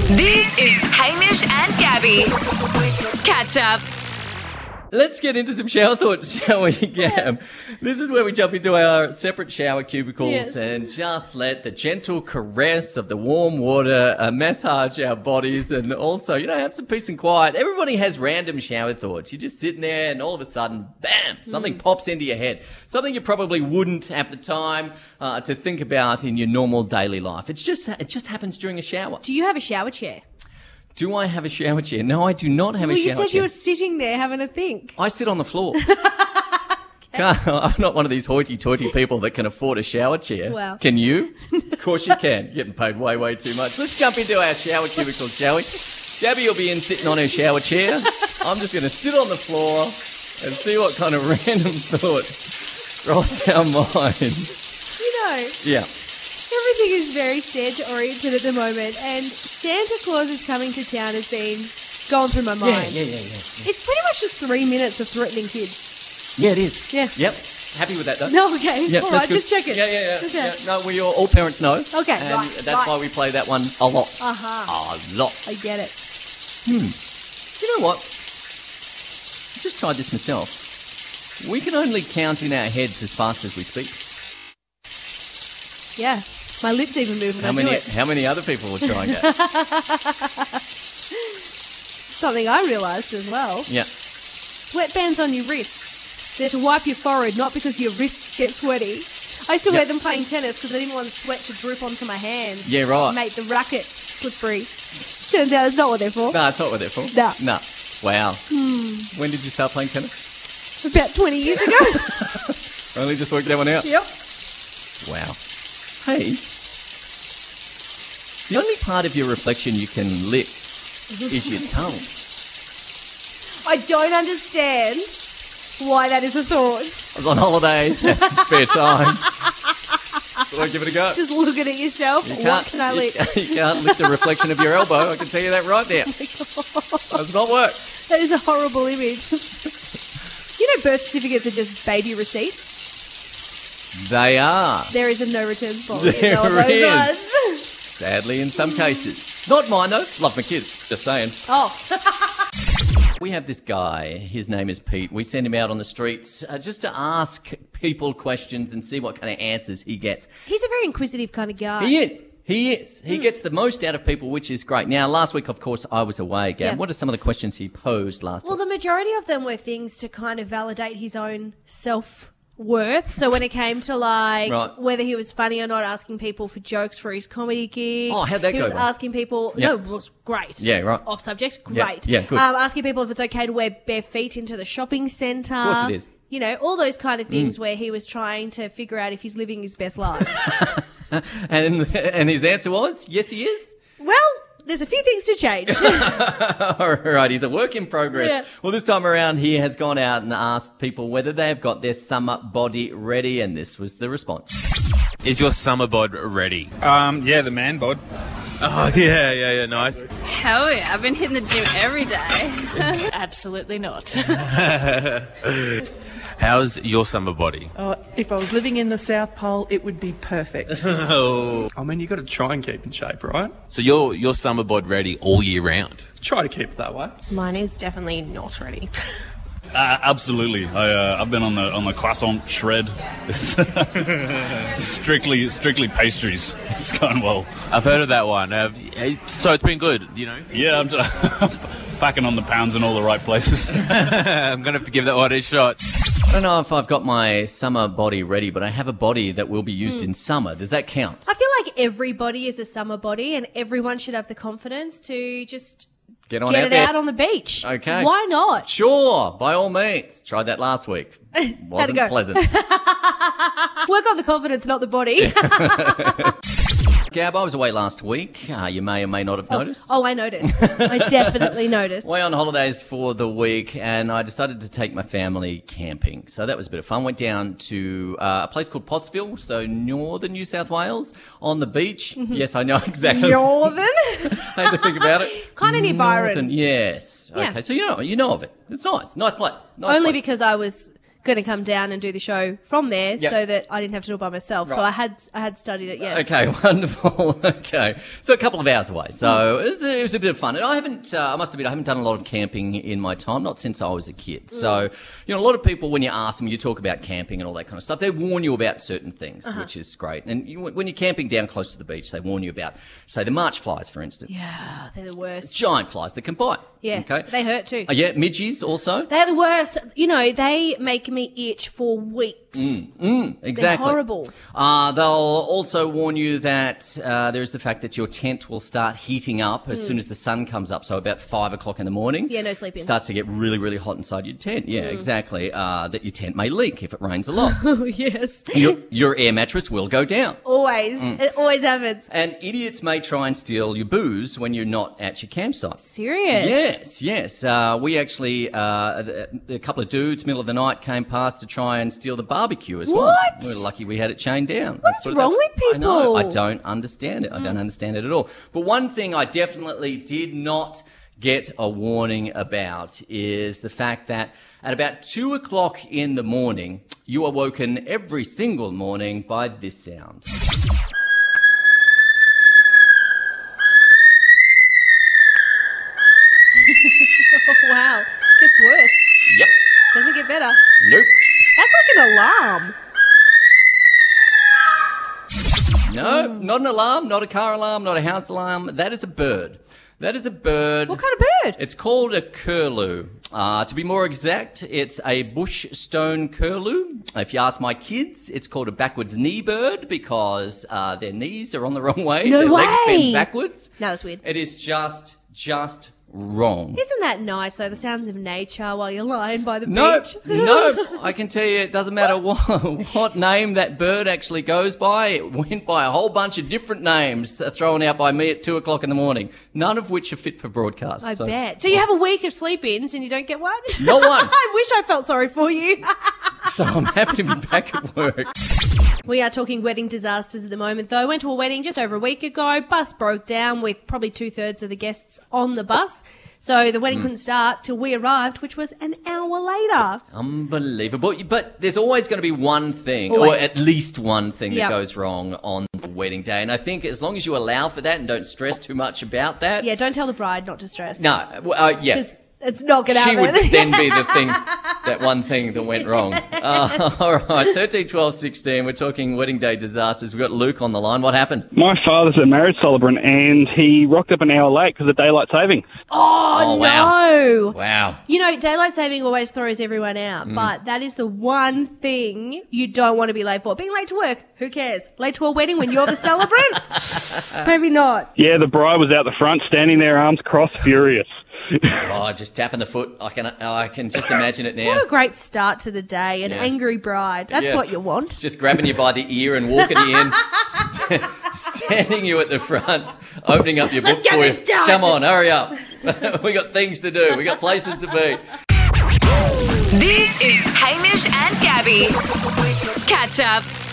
This is Hamish and Gabby. Catch up. Let's get into some shower thoughts, shall we, Gab? Yes. This is where we jump into our separate shower cubicles and just let the gentle caress of the warm water massage our bodies and also, have some peace and quiet. Everybody has random shower thoughts. You're just sitting there and all of a sudden, bam, something pops into your head. Something you probably wouldn't have the time to think about in your normal daily life. It just happens during a shower. Do you have a shower chair? Do I have a shower chair? No, I do not have a shower chair. You said you were sitting there having a think. I sit on the floor. I'm not one of these hoity-toity people that can afford a shower chair. Wow. Can you? Of course you can. You're getting paid way, way too much. Let's jump into our shower cubicles, shall we? Gabby will be sitting on her shower chair. I'm just going to sit on the floor and see what kind of random thoughts cross our minds. Yeah. Everything is very Santa-oriented at the moment, and Santa Claus is coming to town has been going through my mind. Yeah. It's pretty much just 3 minutes of threatening kids. Yeah, it is. Yeah. Yep. Happy with that, though. No, okay. Yep, all that's right, good. just check it. Yeah. Okay. Yeah. No, all parents know. Okay, and right. that's why we play that one a lot. Uh-huh. A lot. I get it. You know what? I just tried this myself. We can only count in our heads as fast as we speak. Yeah. My lips even move when I do it. How many other people are trying that? Something I realised as well. Yeah. Sweatbands on your wrists. They're to wipe your forehead, not because your wrists get sweaty. I used to wear them playing tennis because I didn't want the sweat to droop onto my hands. Yeah, right. Make the racket slippery. Turns out it's not what they're for. No, it's not what they're for. No. Wow. When did you start playing tennis? About 20 years ago. Only just worked that one out? Yep. Wow. Hey, the only part of your reflection you can lick is your tongue. I don't understand why that is a thought. I was on holidays, had some spare time. Thought I'd give it a go. Just looking at yourself. What can I lick? You can't lick the reflection of your elbow. I can tell you that right now. Does not work. That is a horrible image. Birth certificates are just baby receipts. They are. There is a no returns policy. There is. Sadly, in some cases. Not mine, though. Love my kids. Just saying. Oh. We have this guy. His name is Pete. We send him out on the streets just to ask people questions and see what kind of answers he gets. He's a very inquisitive kind of guy. He is. He gets the most out of people, which is great. Now, last week, of course, I was away, Gab. Yeah. What are some of the questions he posed last week? Well, the majority of them were things to kind of validate his own self-worth. So when it came to whether he was funny or not, asking people for jokes for his comedy gig. Oh, how'd that go? He was asking people, no, it was great. Yeah, right. Off subject, great. Yeah, good. Asking people if it's okay to wear bare feet into the shopping centre. Of course it is. All those kind of things where he was trying to figure out if he's living his best life. And his answer was, yes, he is. Well, there's a few things to change. All right, he's a work in progress. Yeah. Well, this time around, he has gone out and asked people whether they have got their summer body ready, and this was the response. Is your summer bod ready? Yeah, the man bod. Oh, yeah, nice. Hell yeah, I've been hitting the gym every day. Absolutely not. How's your summer body? If I was living in the South Pole, it would be perfect. I mean, you got to try and keep in shape, right? So your summer bod ready all year round? Try to keep it that way. Mine is definitely not ready. Absolutely. I've been on the croissant shred. It's strictly pastries. It's going well. I've heard of that one. So it's been good, Yeah, I'm packing on the pounds in all the right places. I'm going to have to give that one a shot. I don't know if I've got my summer body ready, but I have a body that will be used in summer. Does that count? I feel like everybody is a summer body and everyone should have the confidence to just Get it there. out on the beach. Okay. Why not? Sure, by all means. Tried that last week. Wasn't go? pleasant. Work on the confidence, not the body. Gab, I was away last week. You may or may not have noticed. Oh, I noticed. I definitely noticed. Away on holidays for the week, and I decided to take my family camping. So that was a bit of fun. Went down to a place called Pottsville, so northern New South Wales, on the beach. Mm-hmm. Yes, I know exactly. Northern? I had to think about it. Kind of near Byron. Yes. Yeah. Okay, so you know of it. It's nice. Nice place. Nice Only place. because I was going to come down and do the show from there so that I didn't have to do it by myself. Right. So I had studied it, yes. Okay, wonderful. Okay. So a couple of hours away. So it was a bit of fun. And I must admit, I haven't done a lot of camping in my time, not since I was a kid. So, a lot of people, when you ask them, you talk about camping and all that kind of stuff, they warn you about certain things, which is great. And when you're camping down close to the beach, they warn you about, say, the march flies, for instance. Yeah, they're the worst. Giant flies that can bite. Yeah, okay. They hurt too. Yeah, midgies also. They're the worst. They make me itch for weeks. Exactly. They're horrible. They'll also warn you that there is the fact that your tent will start heating up as soon as the sun comes up. So about 5 o'clock in the morning. Yeah, no sleep-ins. Starts to get really, really hot inside your tent. Yeah, exactly. That your tent may leak if it rains a lot. Yes. Your air mattress will go down. Always. It always happens. And idiots may try and steal your booze when you're not at your campsite. Serious? Yes. We actually, a couple of dudes, middle of the night, came past to try and steal the barbecue as well. What? We were lucky we had it chained down. What's wrong with people? I know. I don't understand it. I don't understand it at all. But one thing I definitely did not get a warning about is the fact that at about 2 o'clock in the morning, you are woken every single morning by this sound. Wow. Gets worse. Yep. Doesn't get better. Nope. That's like an alarm. No, not an alarm, not a car alarm, not a house alarm. That is a bird. That is a bird. What kind of bird? It's called a curlew. To be more exact, it's a bush stone curlew. If you ask my kids, it's called a backwards knee bird because their knees are on the wrong way. No their way. legs bend backwards. No, that's weird. It is just wrong. Isn't that nice, though, the sounds of nature while you're lying by the beach? No, I can tell you it doesn't matter what name that bird actually goes by. It went by a whole bunch of different names thrown out by me at 2 o'clock in the morning, none of which are fit for broadcast. I bet. So you have a week of sleep-ins and you don't get one? Not one. I wish I felt sorry for you. So I'm happy to be back at work. We are talking wedding disasters at the moment, though. I went to a wedding just over a week ago. Bus broke down with probably 2/3 of the guests on the bus. So the wedding couldn't start till we arrived, which was an hour later. Unbelievable. But there's always going to be one thing, Always. or at least one thing that goes wrong on the wedding day. And I think as long as you allow for that and don't stress too much about that. Yeah, don't tell the bride not to stress. No, yeah. Because it's not going to happen. She would then be the thing, that one thing that went wrong. All right, 13, 12, 16. We're talking wedding day disasters. We've got Luke on the line. What happened? My father's a marriage celebrant and he rocked up an hour late because of daylight saving. Oh, no. Wow. Daylight saving always throws everyone out, but that is the one thing you don't want to be late for. Being late to work, who cares? Late to a wedding when you're the celebrant? Maybe not. Yeah, the bride was out the front, standing there, arms crossed, furious. Oh, just tapping the foot. I can just imagine it now. What a great start to the day. An angry bride. That's what you want. Just grabbing you by the ear and walking you in, standing you at the front, opening up your book for you. Let's get this done. Come on, hurry up. We got things to do. We got places to be. This is Hamish and Gabby. Catch up.